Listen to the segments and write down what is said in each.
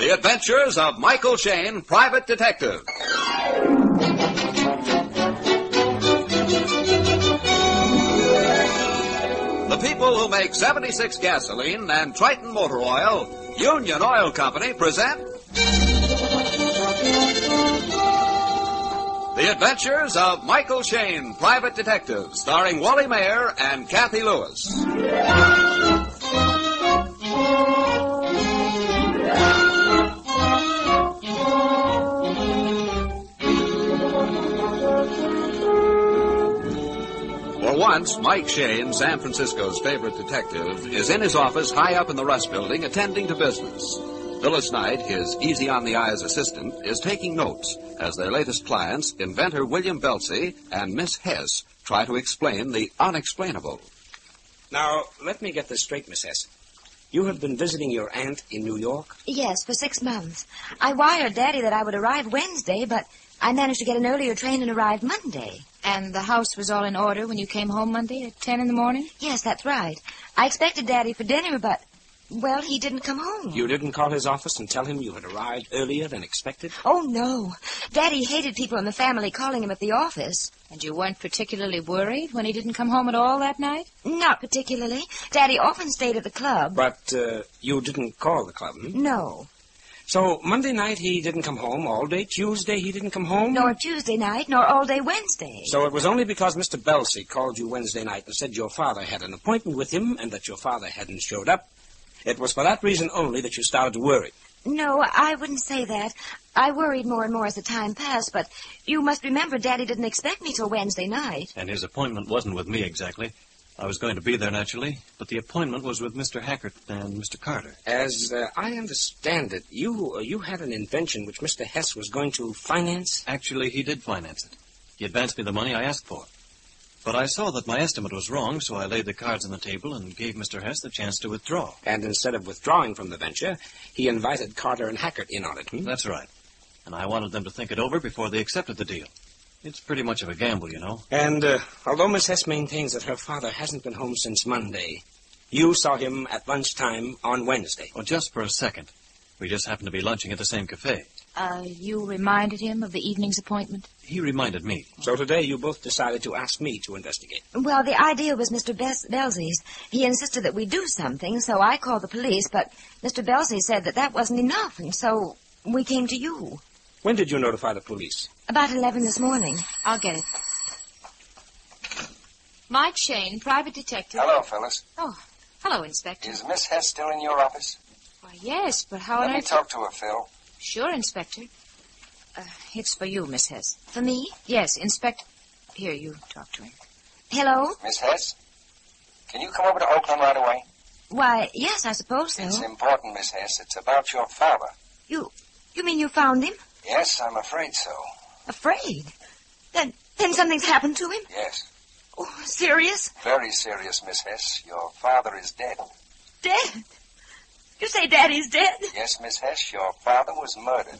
The Adventures of Michael Shayne, Private Detective. The people who make 76 gasoline and Triton motor oil, Union Oil Company, present The Adventures of Michael Shayne, Private Detective, starring Wally Mayer and Kathy Lewis. For once, Mike Shayne, San Francisco's favorite detective, is in his office high up in the Rust Building attending to business. Phyllis Knight, his easy-on-the-eyes assistant, is taking notes as their latest clients, inventor William Belsey and Miss Hess, try to explain the unexplainable. Now, let me get this straight, Miss Hess. You have been visiting your aunt in New York? Yes, for 6 months. I wired Daddy that I would arrive Wednesday, but I managed to get an earlier train and arrived Monday. And the house was all in order when you came home Monday at 10 in the morning? Yes, that's right. I expected Daddy for dinner, but, well, he didn't come home. You didn't call his office and tell him you had arrived earlier than expected? Oh, no. Daddy hated people in the family calling him at the office. And you weren't particularly worried when he didn't come home at all that night? Not particularly. Daddy often stayed at the club. But you didn't call the club, hmm? No. So Monday night he didn't come home all day. Tuesday he didn't come home? Nor Tuesday night, nor all day Wednesday. So it was only because Mr. Belsey called you Wednesday night and said your father had an appointment with him and that your father hadn't showed up. It was for that reason only that you started to worry. No, I wouldn't say that. I worried more and more as the time passed, but you must remember Daddy didn't expect me till Wednesday night. And his appointment wasn't with me exactly. I was going to be there, naturally, but the appointment was with Mr. Hackert and Mr. Carter. As I understand it, you had an invention which Mr. Hess was going to finance? Actually, he did finance it. He advanced me the money I asked for. But I saw that my estimate was wrong, so I laid the cards on the table and gave Mr. Hess the chance to withdraw. And instead of withdrawing from the venture, he invited Carter and Hackert in on it, hmm? That's right. And I wanted them to think it over before they accepted the deal. It's pretty much of a gamble, you know. And although Miss Hess maintains that her father hasn't been home since Monday, you saw him at lunchtime on Wednesday. Well, just for a second. We just happened to be lunching at the same cafe. You reminded him of the evening's appointment? He reminded me. So today you both decided to ask me to investigate. Well, the idea was Mr. Belsey's. He insisted that we do something, so I called the police, but Mr. Belsey said that wasn't enough, and so we came to you. When did you notify the police? About 11 this morning. I'll get it. Mike Shayne, Private Detective. Hello, Phyllis. Oh, hello, Inspector. Is Miss Hess still in your office? Why, yes, but how on Let me earth... talk to her, Phil. Sure, Inspector. It's for you, Miss Hess. For me? Yes, Inspector. Here, you talk to him. Hello? Miss Hess? Can you come over to Oakland right away? Why, yes, I suppose so. It's important, Miss Hess. It's about your father. You mean you found him? Yes, I'm afraid so. Afraid? Then something's happened to him? Yes. Oh, serious? Very serious, Miss Hess. Your father is dead. Dead? You say Daddy's dead? Yes, Miss Hess, your father was murdered.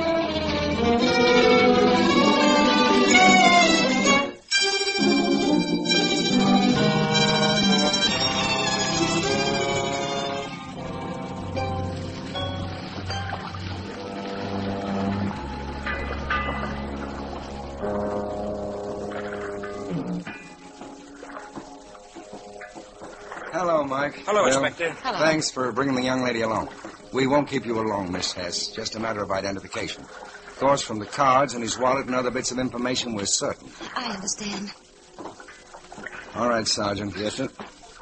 Hello, Mike. Hello, Bill. Inspector. Hello. Thanks for bringing the young lady along. We won't keep you alone, Miss Hess. Just a matter of identification. Of course, from the cards and his wallet and other bits of information, we're certain. I understand. All right, Sergeant. Yes, sir.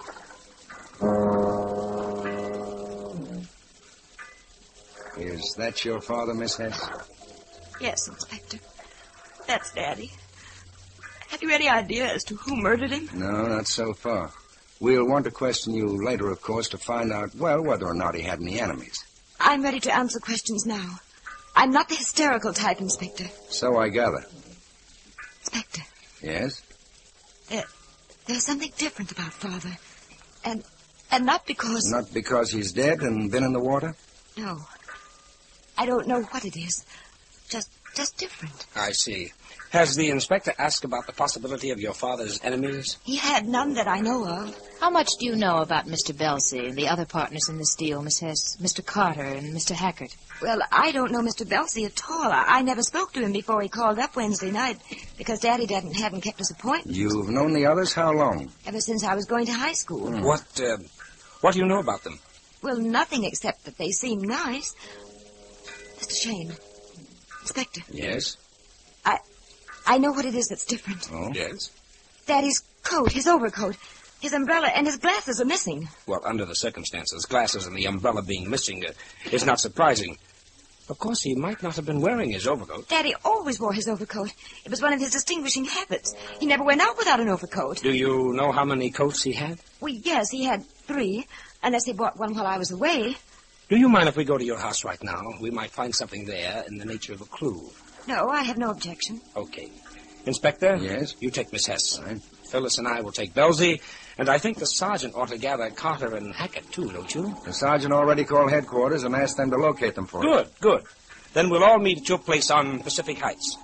Is that your father, Miss Hess? Yes, Inspector. That's Daddy. Have you any idea as to who murdered him? No, not so far. We'll want to question you later, of course, to find out, well, whether or not he had any enemies. I'm ready to answer questions now. I'm not the hysterical type, Inspector. So I gather. Inspector, Yes? there's something different about Father. And not because... Not because he's dead and been in the water? No. I don't know what it is. Just just different. I see. Has the inspector asked about the possibility of your father's enemies? He had none that I know of. How much do you know about Mr. Belsey and the other partners in this deal, Miss Hess? Mr. Carter and Mr. Hackett? Well, I don't know Mr. Belsey at all. I never spoke to him before he called up Wednesday night because Daddy hadn't kept his appointment. You've known the others how long? Ever since I was going to high school. What do you know about them? Well, nothing except that they seem nice. Mr. Shane. Inspector. Yes? I know what it is that's different. Oh? Yes? Daddy's coat, his overcoat, his umbrella, and his glasses are missing. Well, under the circumstances, glasses and the umbrella being missing is not surprising. Of course, he might not have been wearing his overcoat. Daddy always wore his overcoat. It was one of his distinguishing habits. He never went out without an overcoat. Do you know how many coats he had? Well, yes, he had 3, unless he bought one while I was away. Do you mind if we go to your house right now? We might find something there in the nature of a clue. No, I have no objection. Okay. Inspector? Yes? You take Miss Hess. Right. Phyllis and I will take Belsey, and I think the sergeant ought to gather Carter and Hackett, too, don't you? The sergeant already called headquarters and asked them to locate them for us. Good. Then we'll all meet at your place on Pacific Heights.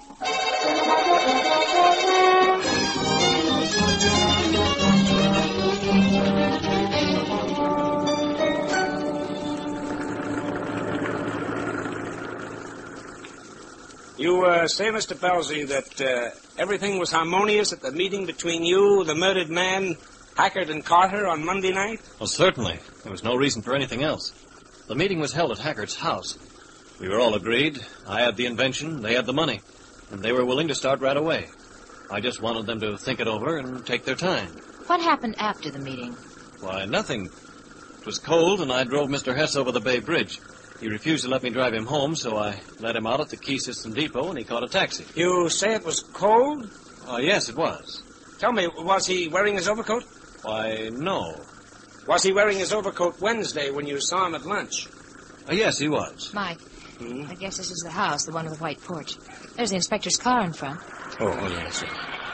You say, Mr. Belsey, that everything was harmonious at the meeting between you, the murdered man, Hackett, and Carter on Monday night? Well, certainly. There was no reason for anything else. The meeting was held at Hackett's house. We were all agreed. I had the invention, they had the money, and they were willing to start right away. I just wanted them to think it over and take their time. What happened after the meeting? Why, nothing. It was cold, and I drove Mr. Hess over the Bay Bridge. He refused to let me drive him home, so I let him out at the Key System Depot, and he caught a taxi. You say it was cold? Yes, it was. Tell me, was he wearing his overcoat? Why, no. Was he wearing his overcoat Wednesday when you saw him at lunch? Yes, he was. Mike, I guess this is the house, the one with the white porch. There's the inspector's car in front. Oh, yes.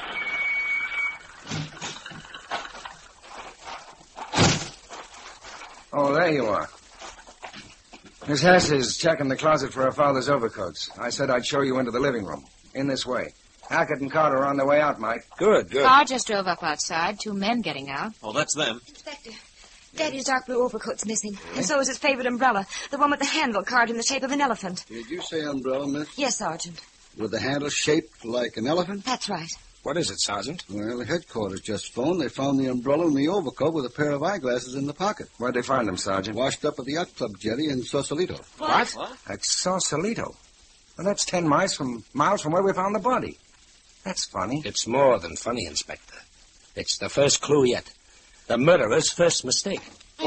Oh, there you are. Miss Hess is checking the closet for her father's overcoats. I said I'd show you into the living room. In this way. Hackett and Carter are on their way out, Mike. Good. Car just drove up outside, 2 men getting out. Oh, that's them. Inspector, Daddy's dark blue overcoat's missing. And so is his favorite umbrella, the one with the handle carved in the shape of an elephant. Did you say umbrella, miss? Yes, Sergeant. With the handle shaped like an elephant? That's right. What is it, Sergeant? Well, the headquarters just phoned. They found the umbrella and the overcoat with a pair of eyeglasses in the pocket. Where'd they find them, Sergeant? Washed up at the yacht club jetty in Sausalito. What? At Sausalito. Well, that's 10 miles from where we found the body. That's funny. It's more than funny, Inspector. It's the first clue yet. The murderer's first mistake.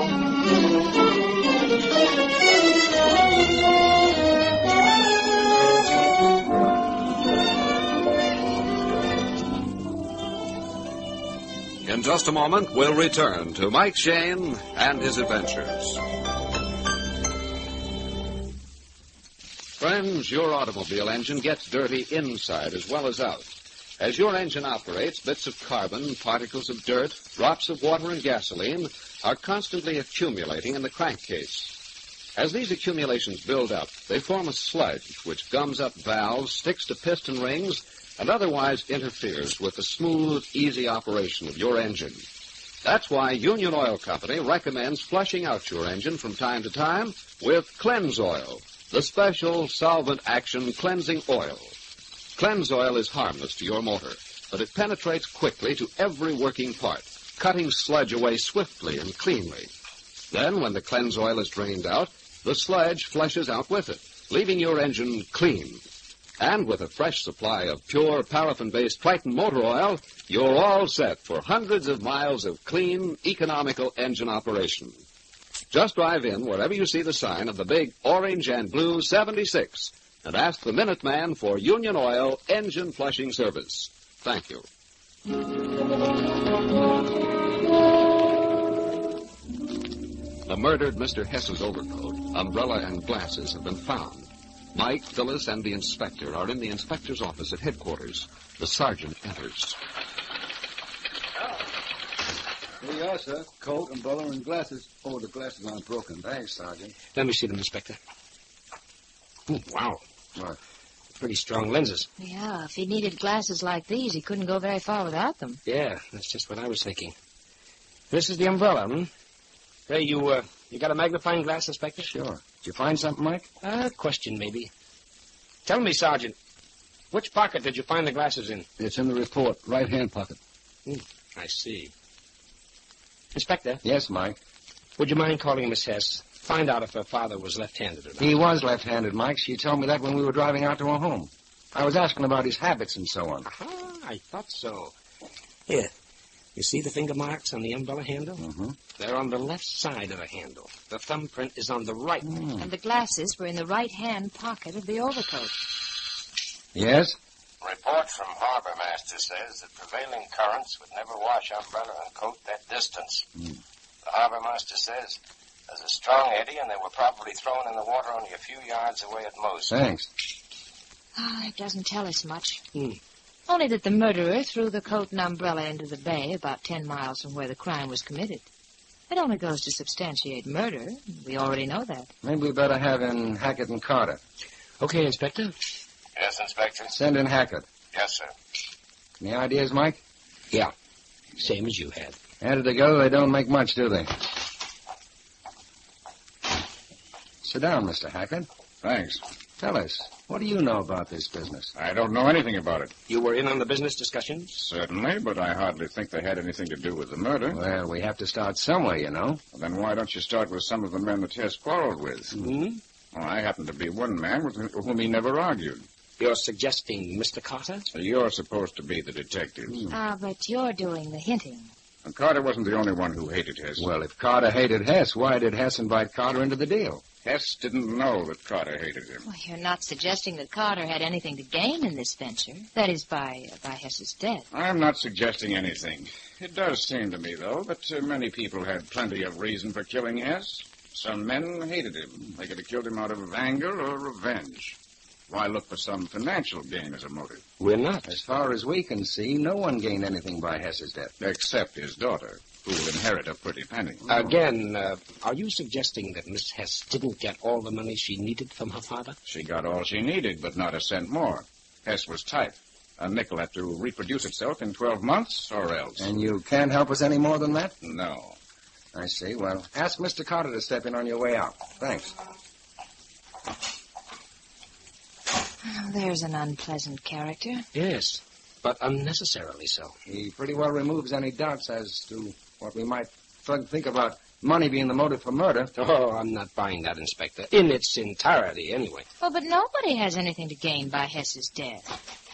In just a moment, we'll return to Mike Shane and his adventures. Friends, your automobile engine gets dirty inside as well as out. As your engine operates, bits of carbon, particles of dirt, drops of water and gasoline are constantly accumulating in the crankcase. As these accumulations build up, they form a sludge which gums up valves, sticks to piston rings, and otherwise interferes with the smooth, easy operation of your engine. That's why Union Oil Company recommends flushing out your engine from time to time with Cleanse Oil, the special solvent action cleansing oil. Cleanse Oil is harmless to your motor, but it penetrates quickly to every working part, cutting sludge away swiftly and cleanly. Then, when the Cleanse Oil is drained out, the sludge flushes out with it, leaving your engine clean. And with a fresh supply of pure paraffin-based Triton motor oil, you're all set for hundreds of miles of clean, economical engine operation. Just drive in wherever you see the sign of the big orange and blue 76 and ask the Minuteman for Union Oil engine flushing service. Thank you. The murdered Mr. Hess's overcoat, umbrella, and glasses have been found. Mike, Phyllis, and the inspector are in the inspector's office at headquarters. The sergeant enters. Here you are, sir. Coat, umbrella, and glasses. Oh, the glasses aren't broken. Thanks, Sergeant. Let me see them, Inspector. Oh, wow. What? pretty strong lenses. Yeah, if he needed glasses like these, he couldn't go very far without them. Yeah, that's just what I was thinking. This is the umbrella, hmm? Hey, you got a magnifying glass, Inspector? Sure. Did you find something, Mike? Question, maybe. Tell me, Sergeant, which pocket did you find the glasses in? It's in the report, right-hand pocket. I see. Inspector, Yes, Mike. would you mind calling Miss Hess? Find out if her father was left-handed or not. He was left-handed, Mike. She told me that when we were driving out to her home. I was asking about his habits and so on. Ah, I thought so. Here, you see the finger marks on the umbrella handle? Mm-hmm. They're on the left side of the handle. The thumbprint is on the right. And the glasses were in the right-hand pocket of the overcoat. Yes? Report from Harbor Master says that prevailing currents would never wash umbrella and coat that distance. The Harbor Master says there's a strong eddy and they were probably thrown in the water only a few yards away at most. Thanks. It doesn't tell us much. Only that the murderer threw the coat and umbrella into the bay about 10 miles from where the crime was committed. It only goes to substantiate murder. We already know that. Maybe we better have in Hackett and Carter. Okay, Inspector. Yes, Inspector? Send in Hackett. Yes, sir. Any ideas, Mike? Yeah, same as you had. Added together, they don't make much, do they? Sit down, Mr. Hackett. Thanks. Tell us, what do you know about this business? I don't know anything about it. You were in on the business discussions? Certainly, but I hardly think they had anything to do with the murder. Well, we have to start somewhere, you know. Then why don't you start with some of the men that Hess quarreled with? Well, I happen to be one man with whom he never argued. You're suggesting Mr. Carter? You're supposed to be the detective. But you're doing the hinting. And Carter wasn't the only one who hated Hess. Well, if Carter hated Hess, why did Hess invite Carter into the deal? Hess didn't know that Carter hated him. Well, you're not suggesting that Carter had anything to gain in this venture. That is, by Hess's death. I'm not suggesting anything. It does seem to me, though, that many people had plenty of reason for killing Hess. Some men hated him. They could have killed him out of anger or revenge. Why look for some financial gain as a motive? We're not. As far as we can see, no one gained anything by Hess's death. Except his daughter, who will inherit a pretty penny. Again, are you suggesting that Miss Hess didn't get all the money she needed from her father? She got all she needed, but not a cent more. Hess was tight. A nickel had to reproduce itself in 12 months, or else. And you can't help us any more than that? No. I see. Well, ask Mr. Carter to step in on your way out. Thanks. There's an unpleasant character. Yes, but unnecessarily so. He pretty well removes any doubts as to what we might think about money being the motive for murder. Oh, I'm not buying that, Inspector. In its entirety, anyway. Well, but nobody has anything to gain by Hess's death.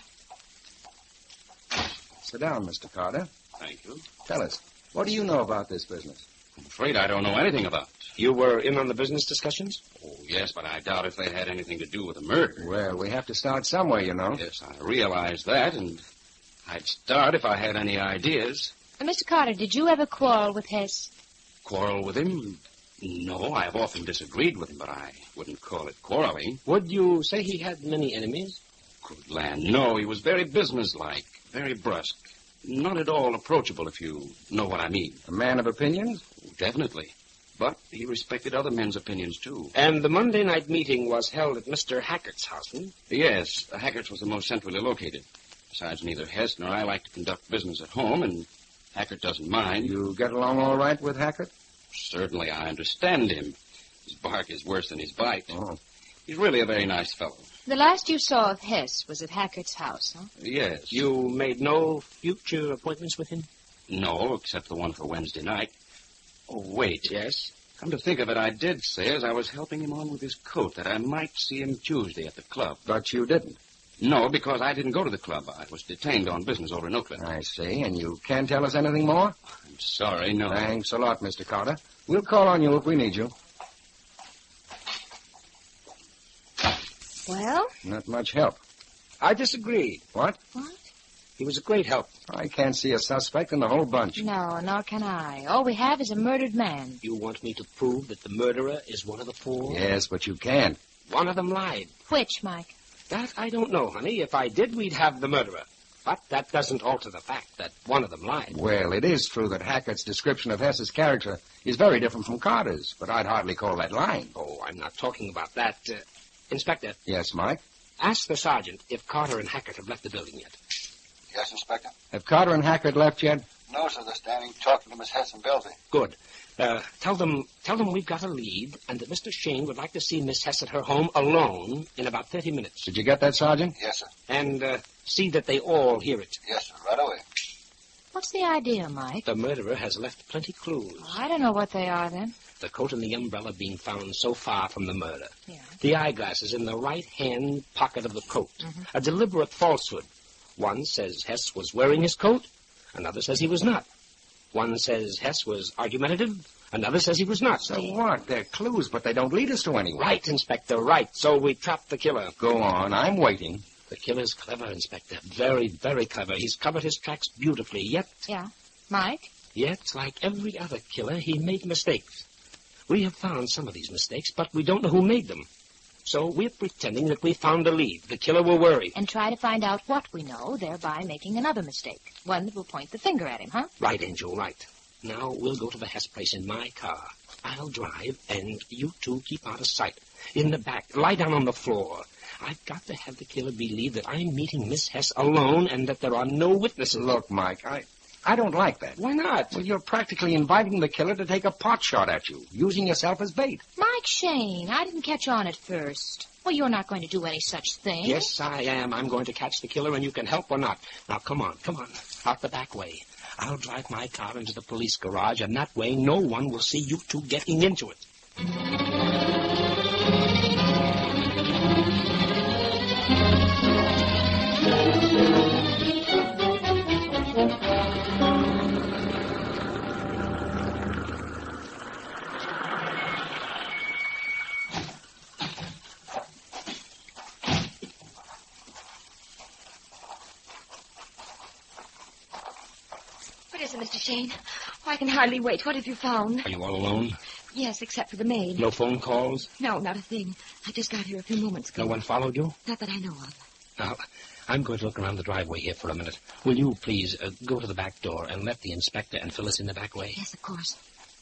Sit down, Mr. Carter. Thank you. Tell us, what do you know about this business? I'm afraid I don't know anything about it. You were in on the business discussions? Oh, yes, but I doubt if they had anything to do with the murder. Well, we have to start somewhere, you know. Yes, I realize that, and I'd start if I had any ideas. Mr. Carter, did you ever quarrel with Hess? Quarrel with him? No, I've often disagreed with him, but I wouldn't call it quarreling. Would you say he had many enemies? Good land, no. He was very businesslike, very brusque. Not at all approachable, if you know what I mean. A man of opinions? Definitely. But he respected other men's opinions, too. And the Monday night meeting was held at Mr. Hackett's house, hmm? Yes, Hackett's was the most centrally located. Besides, neither Hess nor I like to conduct business at home, and Hackett doesn't mind. You get along all right with Hackett? Certainly, I understand him. His bark is worse than his bite. Oh. He's really a very nice fellow. The last you saw of Hess was at Hackett's house, huh? Yes. You made no future appointments with him? No, except the one for Wednesday night. Oh, wait. Yes. Come to think of it, I did say as I was helping him on with his coat that I might see him Tuesday at the club. But you didn't. No, because I didn't go to the club. I was detained on business over in Oakland. I see. And you can't tell us anything more? I'm sorry, no. Thanks a lot, Mr. Carter. We'll call on you if we need you. Well? Not much help. I disagree. What? What? He was a great help. I can't see a suspect in the whole bunch. No, nor can I. All we have is a murdered man. You want me to prove that the murderer is one of the four? Yes, but you can't. One of them lied. Which, Mike? That I don't know, honey. If I did, we'd have the murderer. But that doesn't alter the fact that one of them lied. Well, it is true that Hackett's description of Hess's character is very different from Carter's, but I'd hardly call that lying. Oh, I'm not talking about that. Inspector, Yes, Mike? Ask the sergeant if Carter and Hackett have left the building yet. Yes, Inspector? Have Carter and Hackett left yet? No, sir. They're standing talking to Miss Hess and Belzy. Good. Tell them we've got a lead and that Mr. Shane would like to see Miss Hess at her home alone in about 30 minutes. Did you get that, Sergeant? Yes, sir. And see that they all hear it. Yes, sir. Right away. What's the idea, Mike? The murderer has left plenty clues. I don't know what they are, then. The coat and the umbrella being found so far from the murder. Yeah. The eyeglasses in the right-hand pocket of the coat. A deliberate falsehood. One says Hess was wearing his coat. Another says he was not. One says Hess was argumentative. Another says he was not. So what? They're clues, but they don't lead us to anywhere. Right, Inspector, right. So we trapped the killer. Go on. I'm waiting. The killer's clever, Inspector. Very, very clever. He's covered his tracks beautifully, yet... Yeah. Mike? Yet, like every other killer, he made mistakes. We have found some of these mistakes, but we don't know who made them. So we're pretending that we found a lead. The killer will worry. And try to find out what we know, thereby making another mistake. One that will point the finger at him, huh? Right, Angel, right. Now we'll go to the Hess place in my car. I'll drive, and you two keep out of sight. In the back, lie down on the floor. I've got to have the killer believe that I'm meeting Miss Hess alone and that there are no witnesses. Look, Mike, I don't like that. Why not? Well, you're practically inviting the killer to take a pot shot at you, using yourself as bait. Mike Shane, I didn't catch on at first. Well, you're not going to do any such thing. Yes, I am. I'm going to catch the killer, and you can help or not. Now, come on. Out the back way. I'll drive my car into the police garage, and that way no one will see you two getting into it. What is it, Mr. Shane? Oh, I can hardly wait. What have you found? Are you all alone? Yes, except for the maid. No phone calls? No, not a thing. I just got here a few moments ago. No one followed you? Not that I know of. Now, I'm going to look around the driveway here for a minute. Will you please go to the back door and let the inspector and Phyllis in the back way? Yes, of course.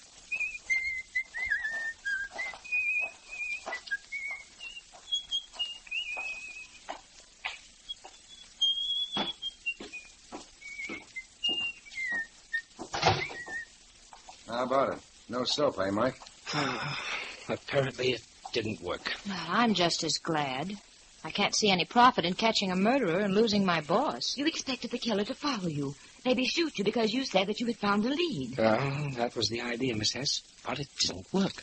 How about it? No soap, eh, Mike? Apparently it didn't work. Well, I'm just as glad. I can't see any profit in catching a murderer and losing my boss. You expected the killer to follow you. Maybe shoot you because you said that you had found a lead. Well, that was the idea, Miss Hess. But it didn't work.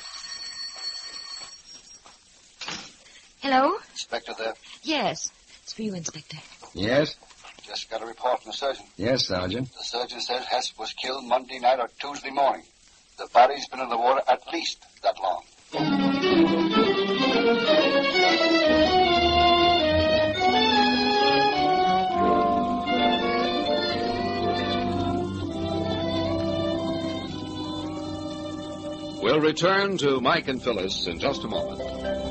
Hello? Inspector there. Yes. It's for you, Inspector. Yes? Just got a report from the surgeon. Yes, Sergeant. The surgeon says Hess was killed Monday night or Tuesday morning. The body's been in the water at least that long. We'll return to Mike and Phyllis in just a moment.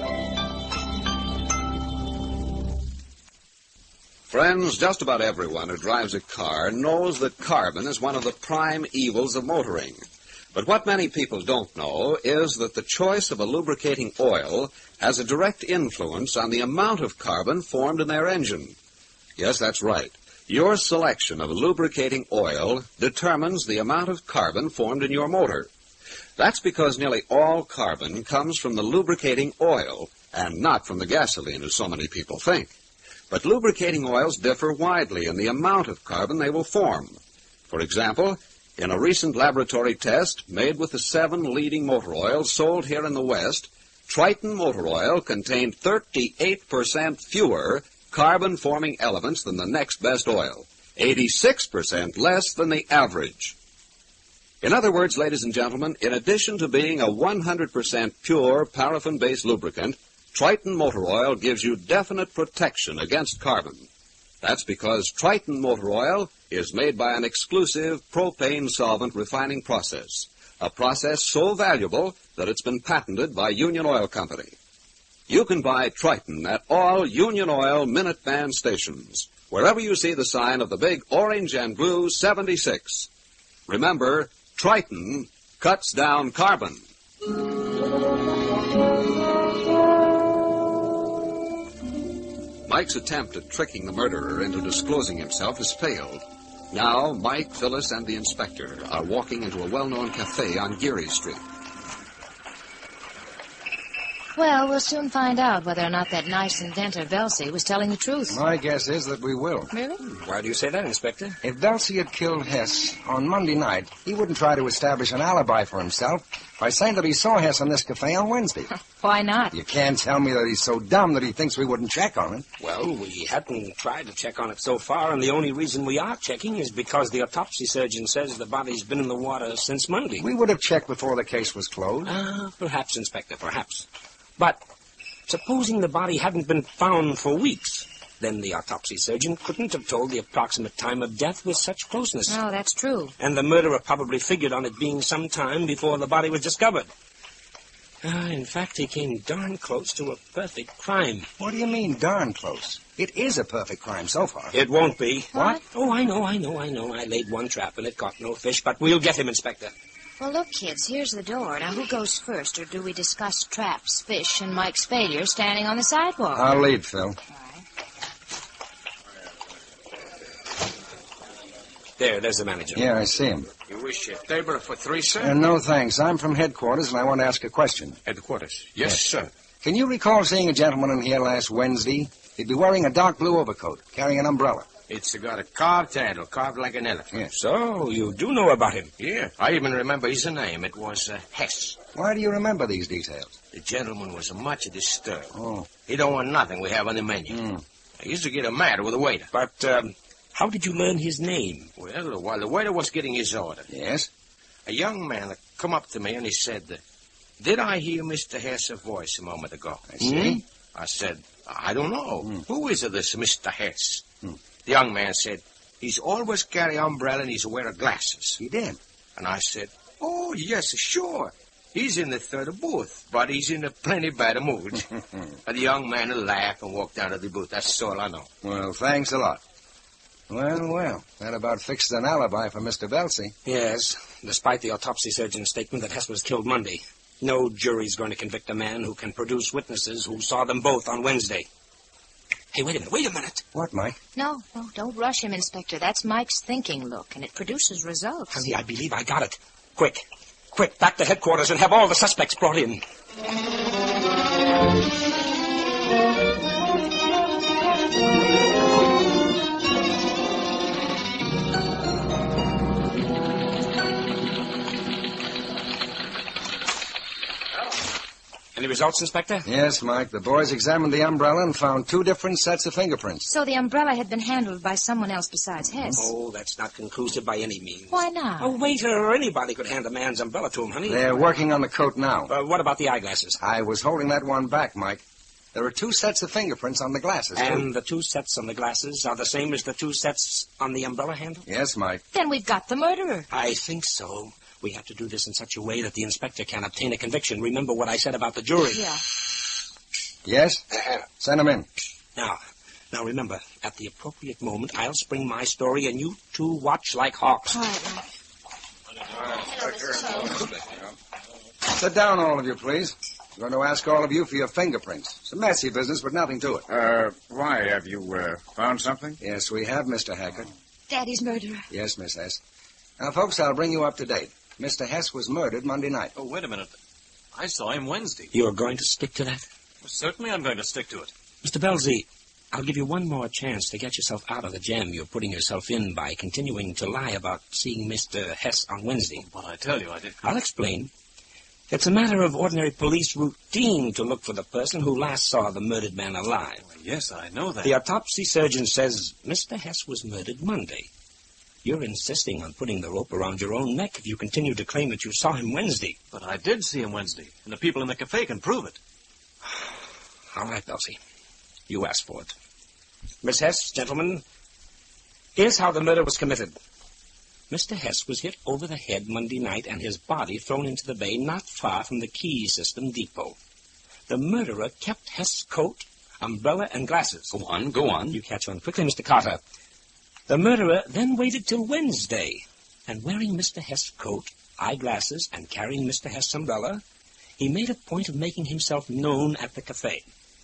Friends, just about everyone who drives a car knows that carbon is one of the prime evils of motoring. But what many people don't know is that the choice of a lubricating oil has a direct influence on the amount of carbon formed in their engine. Yes, that's right. Your selection of a lubricating oil determines the amount of carbon formed in your motor. That's because nearly all carbon comes from the lubricating oil and not from the gasoline, as so many people think. But lubricating oils differ widely in the amount of carbon they will form. For example, in a recent laboratory test made with the 7 leading motor oils sold here in the West, Triton motor oil contained 38% fewer carbon-forming elements than the next best oil, 86% less than the average. In other words, ladies and gentlemen, in addition to being a 100% pure paraffin-based lubricant, Triton motor oil gives you definite protection against carbon. That's because Triton motor oil is made by an exclusive propane solvent refining process, a process so valuable that it's been patented by Union Oil Company. You can buy Triton at all Union Oil Minuteman stations, wherever you see the sign of the big orange and blue 76. Remember, Triton cuts down carbon. Mike's attempt at tricking the murderer into disclosing himself has failed. Now, Mike, Phyllis, and the inspector are walking into a well-known cafe on Geary Street. Well, we'll soon find out whether or not that nice inventor, Velsey, was telling the truth. My guess is that we will. Really? Why do you say that, Inspector? If Velsey had killed Hess on Monday night, he wouldn't try to establish an alibi for himself by saying that he saw Hess in this cafe on Wednesday. Why not? You can't tell me that he's so dumb that he thinks we wouldn't check on it. Well, we hadn't tried to check on it so far, and the only reason we are checking is because the autopsy surgeon says the body's been in the water since Monday. We would have checked before the case was closed. Perhaps, Inspector, perhaps. But supposing the body hadn't been found for weeks, then the autopsy surgeon couldn't have told the approximate time of death with such closeness. No, that's true. And the murderer probably figured on it being some time before the body was discovered. In fact, he came darn close to a perfect crime. What do you mean, darn close? It is a perfect crime so far. It won't be. What? Oh, I know. I laid one trap and it caught no fish, but we'll get him, Inspector. Well, look, kids, here's the door. Now, who goes first, or do we discuss traps, fish, and Mike's failure standing on the sidewalk? I'll lead, Phil. There's the manager. Yeah, I see him. You wish a table for three, sir? No, thanks. I'm from headquarters, and I want to ask a question. Headquarters. Yes, sir. Can you recall seeing a gentleman in here last Wednesday? He'd be wearing a dark blue overcoat, carrying an umbrella. It's got a carved handle, carved like an elephant. Yes. So, you do know about him? Yeah, I even remember his name. It was Hess. Why do you remember these details? The gentleman was much disturbed. Oh. He don't want nothing we have on the menu. I used to get mad with the waiter. But, how did you learn his name? Well, while the waiter was getting his order, Yes? a young man come up to me and he said, did I hear Mr. Hess' voice a moment ago? I see. I said, I don't know. Who is this Mr. Hess? The young man said, he's always carry umbrella and he's wear glasses. He did. And I said, oh, yes, sure. He's in the third booth, but he's in a plenty bad mood. And the young man laughed and walked out of the booth. That's all I know. Well, thanks a lot. Well, that about fixed an alibi for Mr. Velsey. Yes, despite the autopsy surgeon's statement that Hess was killed Monday. No jury's going to convict a man who can produce witnesses who saw them both on Wednesday. Hey, wait a minute. What, Mike? No, don't rush him, Inspector. That's Mike's thinking look, and it produces results. Honey, I believe I got it. Quick, back to headquarters and have all the suspects brought in. Any results, Inspector? Yes, Mike. The boys examined the umbrella and found 2 different sets of fingerprints. So the umbrella had been handled by someone else besides Hess. Oh, that's not conclusive by any means. Why not? A waiter or anybody could hand a man's umbrella to him, honey. They're working on the coat now. What about the eyeglasses? I was holding that one back, Mike. There are 2 sets of fingerprints on the glasses, too. And the 2 sets on the glasses are the same as the 2 sets on the umbrella handle? Yes, Mike. Then we've got the murderer. I think so. We have to do this in such a way that the inspector can obtain a conviction. Remember what I said about the jury. Yeah. Yes? Send them in. Now remember, at the appropriate moment, I'll spring my story and you 2 watch like hawks. All right, Mike. Sit down, all of you, please. I'm going to ask all of you for your fingerprints. It's a messy business, but nothing to it. Why? Have you found something? Yes, we have, Mr. Hackett. Daddy's murderer. Yes, Miss Hess. Now, folks, I'll bring you up to date. Mr. Hess was murdered Monday night. Oh, wait a minute. I saw him Wednesday. You're going to stick to that? Well, certainly I'm going to stick to it. Mr. Velsey, I'll give you one more chance to get yourself out of the jam you're putting yourself in by continuing to lie about seeing Mr. Hess on Wednesday. But I tell you, I did. I'll explain. It's a matter of ordinary police routine to look for the person who last saw the murdered man alive. Well, yes, I know that. The autopsy surgeon says Mr. Hess was murdered Monday. You're insisting on putting the rope around your own neck if you continue to claim that you saw him Wednesday. But I did see him Wednesday, and the people in the cafe can prove it. All right, Velsey. You asked for it. Miss Hess, gentlemen, here's how the murder was committed. Mr. Hess was hit over the head Monday night and his body thrown into the bay not far from the Key System depot. The murderer kept Hess' coat, umbrella, and glasses. Go on. You catch on quickly, Mr. Carter. The murderer then waited till Wednesday, and wearing Mr. Hess' coat, eyeglasses, and carrying Mr. Hess' umbrella, he made a point of making himself known at the cafe.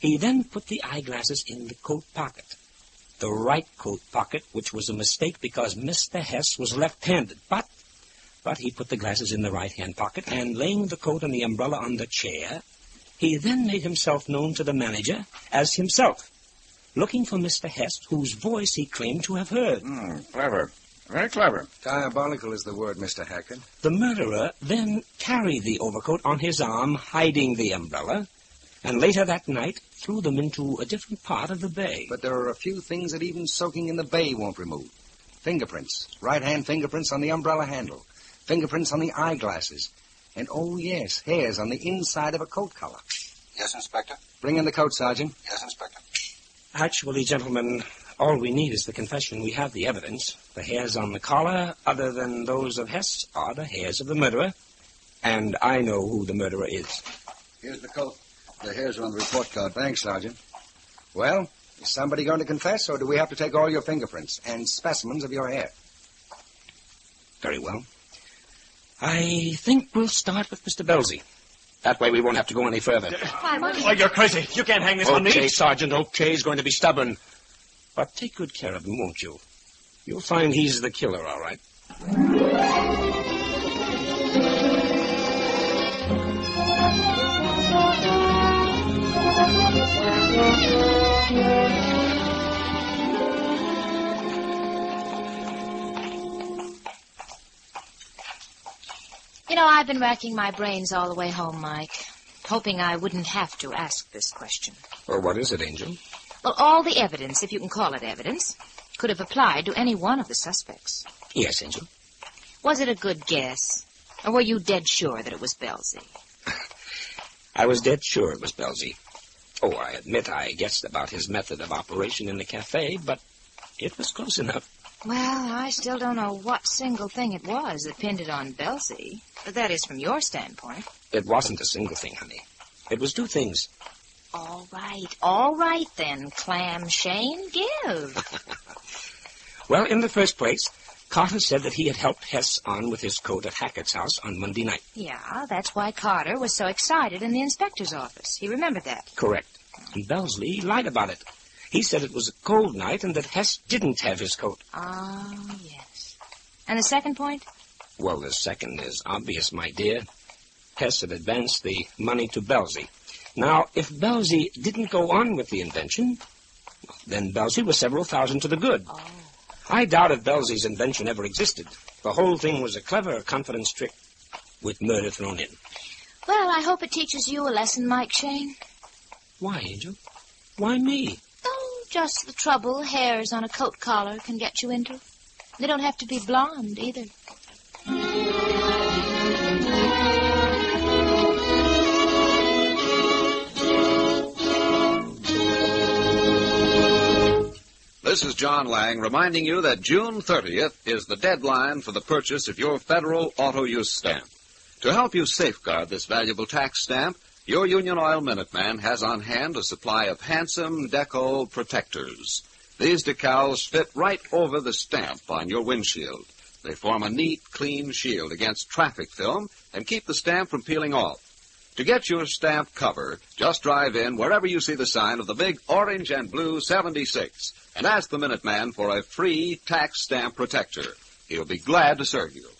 He then put the eyeglasses in the coat pocket. The right coat pocket, which was a mistake because Mr. Hess was left-handed. But he put the glasses in the right-hand pocket, and laying the coat and the umbrella on the chair, he then made himself known to the manager as himself, looking for Mr. Hess, whose voice he claimed to have heard. Clever. Very clever. Diabolical is the word, Mr. Hackett. The murderer then carried the overcoat on his arm, hiding the umbrella, and later that night threw them into a different part of the bay. But there are a few things that even soaking in the bay won't remove. Fingerprints. Right-hand fingerprints on the umbrella handle. Fingerprints on the eyeglasses. And, oh, yes, hairs on the inside of a coat collar. Yes, Inspector? Bring in the coat, Sergeant. Yes, Inspector. Actually, gentlemen, all we need is the confession. We have the evidence. The hairs on the collar, other than those of Hess, are the hairs of the murderer. And I know who the murderer is. Here's the coat. The hairs are on the report card. Thanks, Sergeant. Well, is somebody going to confess, or do we have to take all your fingerprints and specimens of your hair? Very well. I think we'll start with Mr. Belzy. That way we won't have to go any further. Oh, you're crazy. You can't hang this on me. Okay, Sergeant, okay, he's going to be stubborn. But take good care of him, won't you? You'll find he's the killer, all right. You know, I've been racking my brains all the way home, Mike, hoping I wouldn't have to ask this question. Well, what is it, Angel? Well, all the evidence, if you can call it evidence, could have applied to any one of the suspects. Yes, Angel. Was it a good guess? Or were you dead sure that it was Belzy? I was dead sure it was Belzy. Oh, I admit I guessed about his method of operation in the cafe, but it was close enough. Well, I still don't know what single thing it was that pinned it on Belzy. But that is from your standpoint. It wasn't a single thing, honey. It was two things. All right then, Clam Shane, give. Well, in the first place, Carter said that he had helped Hess on with his coat at Hackett's house on Monday night. Yeah, that's why Carter was so excited in the inspector's office. He remembered that. Correct. And Belsley lied about it. He said it was a cold night and that Hess didn't have his coat. Ah, yes. And the second point? Well, the second is obvious, my dear. Hess had advanced the money to Belzy. Now, if Belzy didn't go on with the invention, then Belzy was several thousand to the good. Oh. I doubt if Belzy's invention ever existed. The whole thing was a clever confidence trick with murder thrown in. Well, I hope it teaches you a lesson, Mike Shane. Why, Angel? Why me? Oh, just the trouble hairs on a coat collar can get you into. They don't have to be blonde, either. This is John Lang reminding you that June 30th is the deadline for the purchase of your federal auto use stamp. To help you safeguard this valuable tax stamp, your Union Oil Minuteman has on hand a supply of handsome decal protectors. These decals fit right over the stamp on your windshield. They form a neat, clean shield against traffic film and keep the stamp from peeling off. To get your stamp cover, just drive in wherever you see the sign of the big orange and blue 76 and ask the Minuteman for a free tax stamp protector. He'll be glad to serve you.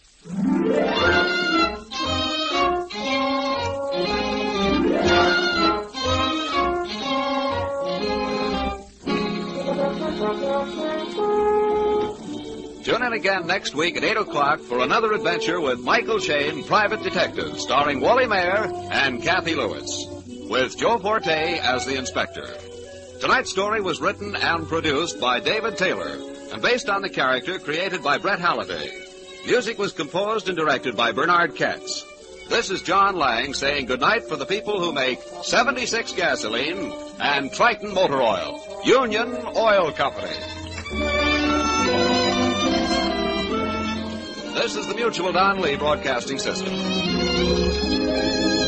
Tune in again next week at 8 o'clock for another adventure with Michael Shane, Private Detective, starring Wally Mayer and Kathy Lewis, with Joe Forte as the inspector. Tonight's story was written and produced by David Taylor and based on the character created by Brett Halliday. Music was composed and directed by Bernard Katz. This is John Lang saying goodnight for the people who make 76 gasoline and Triton Motor Oil, Union Oil Company. This is the Mutual Don Lee Broadcasting System.